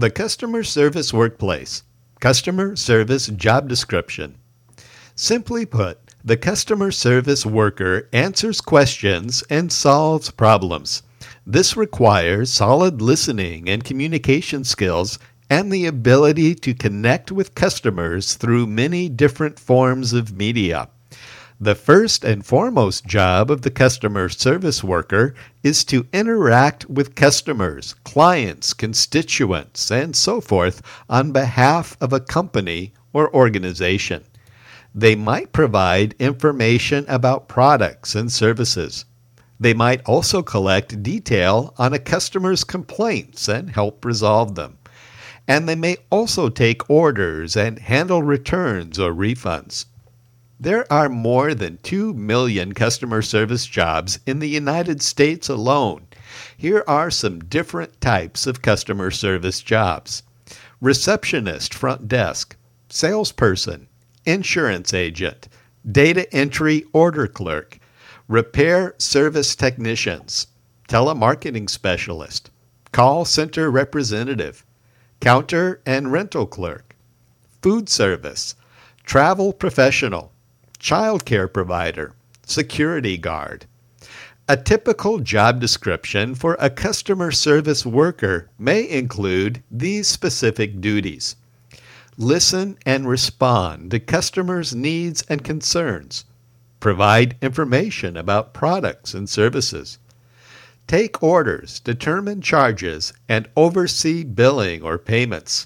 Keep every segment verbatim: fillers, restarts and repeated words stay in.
The Customer Service Workplace. Customer Service Job Description. Simply put, the customer service worker answers questions and solves problems. This requires solid listening and communication skills and the ability to connect with customers through many different forms of media. The first and foremost job of the customer service worker is to interact with customers, clients, constituents, and so forth on behalf of a company or organization. They might provide information about products and services. They might also collect detail on a customer's complaints and help resolve them. And they may also take orders and handle returns or refunds. There are more than two million customer service jobs in the United States alone. Here are some different types of customer service jobs: receptionist front desk, salesperson, insurance agent, data entry order clerk, repair service technicians, telemarketing specialist, call center representative, counter and rental clerk, food service, travel professional, child care provider, security guard. A typical job description for a customer service worker may include these specific duties: listen and respond to customers' needs and concerns, provide information about products and services, take orders, determine charges, and oversee billing or payments,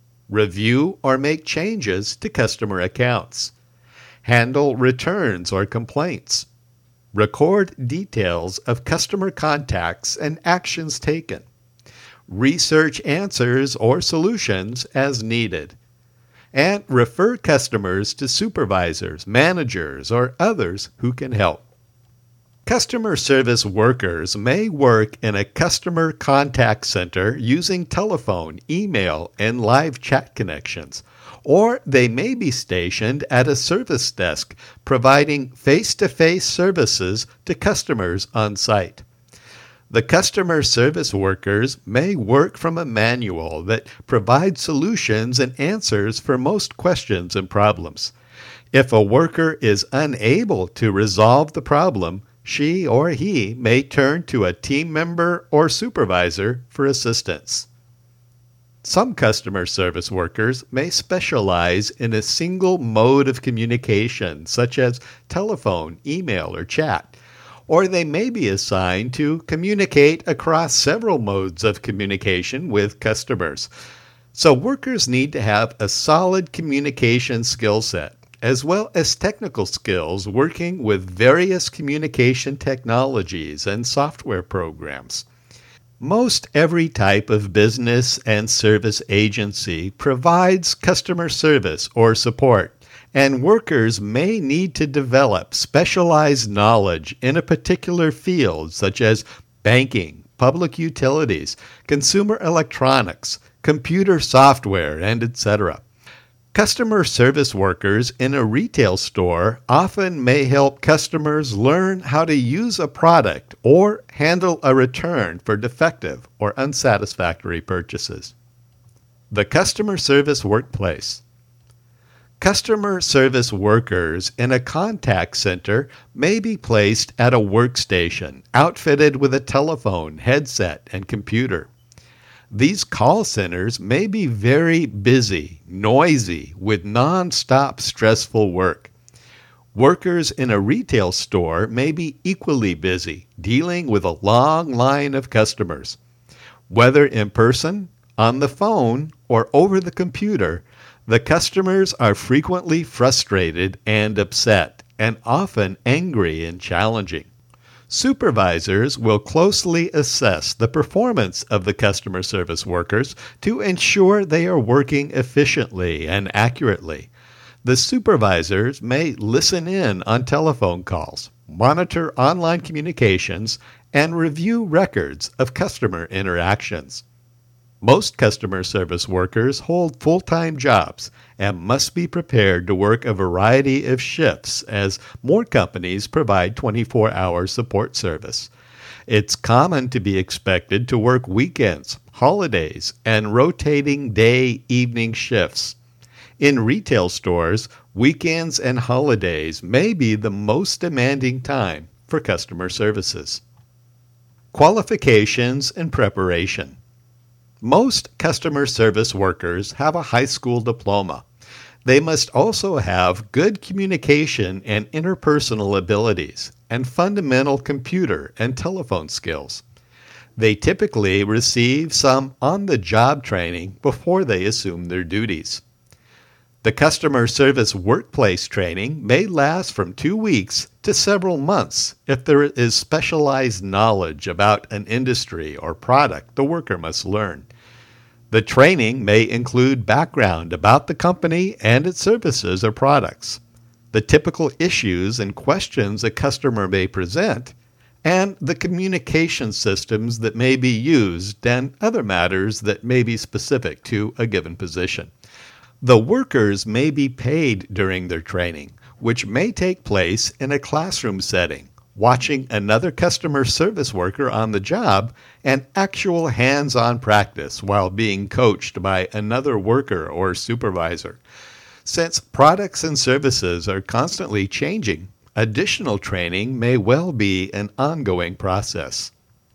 review or make changes to customer accounts, handle returns or complaints, record details of customer contacts and actions taken, research answers or solutions as needed, and refer customers to supervisors, managers, or others who can help. Customer service workers may work in a customer contact center using telephone, email, and live chat connections, or they may be stationed at a service desk providing face-to-face services to customers on site. The customer service workers may work from a manual that provides solutions and answers for most questions and problems. If a worker is unable to resolve the problem, she or he may turn to a team member or supervisor for assistance. Some customer service workers may specialize in a single mode of communication, such as telephone, email, or chat, or they may be assigned to communicate across several modes of communication with customers. So workers need to have a solid communication skill set, as well as technical skills working with various communication technologies and software programs. Most every type of business and service agency provides customer service or support, and workers may need to develop specialized knowledge in a particular field such as banking, public utilities, consumer electronics, computer software, and et cetera. Customer service workers in a retail store often may help customers learn how to use a product or handle a return for defective or unsatisfactory purchases. The customer service workplace. Customer service workers in a contact center may be placed at a workstation outfitted with a telephone, headset, and computer. These call centers may be very busy, noisy, with non-stop stressful work. Workers in a retail store may be equally busy, dealing with a long line of customers. Whether in person, on the phone, or over the computer, the customers are frequently frustrated and upset, and often angry and challenging. Supervisors will closely assess the performance of the customer service workers to ensure they are working efficiently and accurately. The supervisors may listen in on telephone calls, monitor online communications, and review records of customer interactions. Most customer service workers hold full-time jobs and must be prepared to work a variety of shifts as more companies provide twenty-four hour support service. It's common to be expected to work weekends, holidays, and rotating day-evening shifts. In retail stores, weekends and holidays may be the most demanding time for customer services. Qualifications and preparation. Most customer service workers have a high school diploma. They must also have good communication and interpersonal abilities and fundamental computer and telephone skills. They typically receive some on-the-job training before they assume their duties. The customer service workplace training may last from two weeks to several months if there is specialized knowledge about an industry or product the worker must learn. The training may include background about the company and its services or products, the typical issues and questions a customer may present, and the communication systems that may be used and other matters that may be specific to a given position. The workers may be paid during their training, which may take place in a classroom setting, watching another customer service worker on the job and actual hands-on practice while being coached by another worker or supervisor. Since products and services are constantly changing, additional training may well be an ongoing process.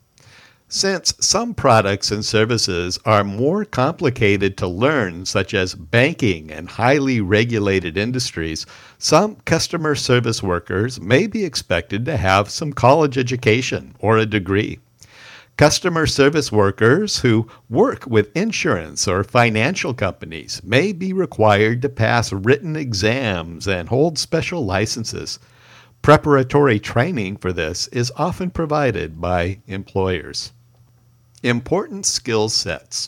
Since some products and services are more complicated to learn, such as banking and highly regulated industries, some customer service workers may be expected to have some college education or a degree. Customer service workers who work with insurance or financial companies may be required to pass written exams and hold special licenses. Preparatory training for this is often provided by employers. Important skill sets.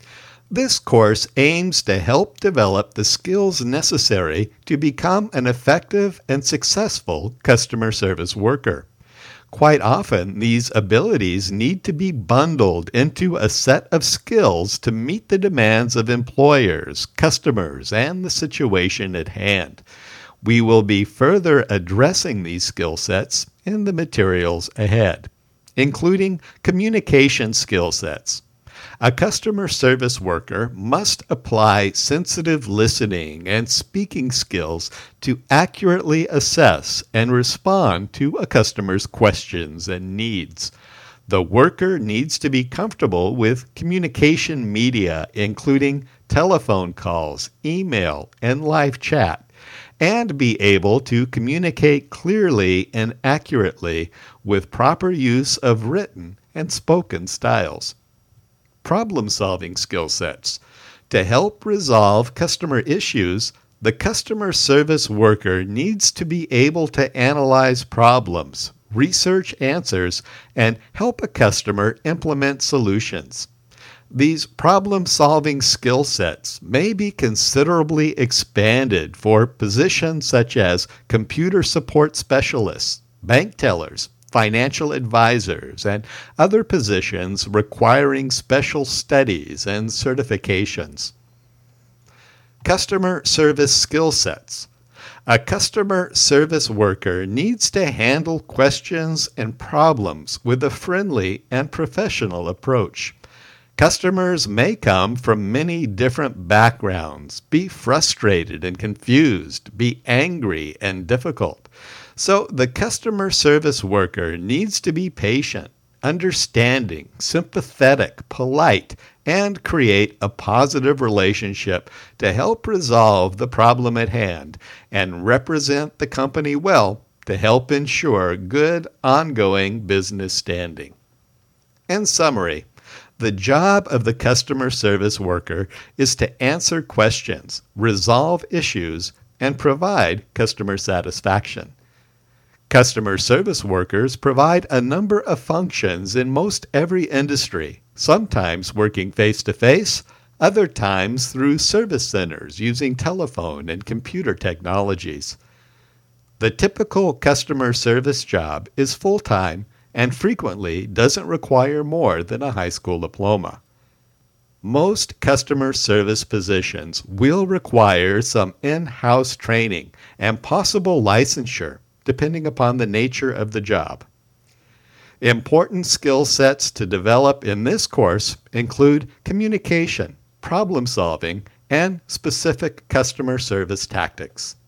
This course aims to help develop the skills necessary to become an effective and successful customer service worker. Quite often, these abilities need to be bundled into a set of skills to meet the demands of employers, customers, and the situation at hand. We will be further addressing these skill sets in the materials ahead, including communication skill sets. A customer service worker must apply sensitive listening and speaking skills to accurately assess and respond to a customer's questions and needs. The worker needs to be comfortable with communication media, including telephone calls, email, and live chat, and be able to communicate clearly and accurately with proper use of written and spoken styles. Problem-solving skill sets. To help resolve customer issues, the customer service worker needs to be able to analyze problems, research answers, and help a customer implement solutions. These problem-solving skill sets may be considerably expanded for positions such as computer support specialists, bank tellers, financial advisors, and other positions requiring special studies and certifications. Customer service skill sets. A customer service worker needs to handle questions and problems with a friendly and professional approach. Customers may come from many different backgrounds, be frustrated and confused, be angry and difficult. So the customer service worker needs to be patient, understanding, sympathetic, polite, and create a positive relationship to help resolve the problem at hand and represent the company well to help ensure good ongoing business standing. In summary, the job of the customer service worker is to answer questions, resolve issues, and provide customer satisfaction. Customer service workers provide a number of functions in most every industry, sometimes working face-to-face, other times through service centers using telephone and computer technologies. The typical customer service job is full-time and frequently doesn't require more than a high school diploma. Most customer service positions will require some in-house training and possible licensure, depending upon the nature of the job. Important skill sets to develop in this course include communication, problem solving, and specific customer service tactics.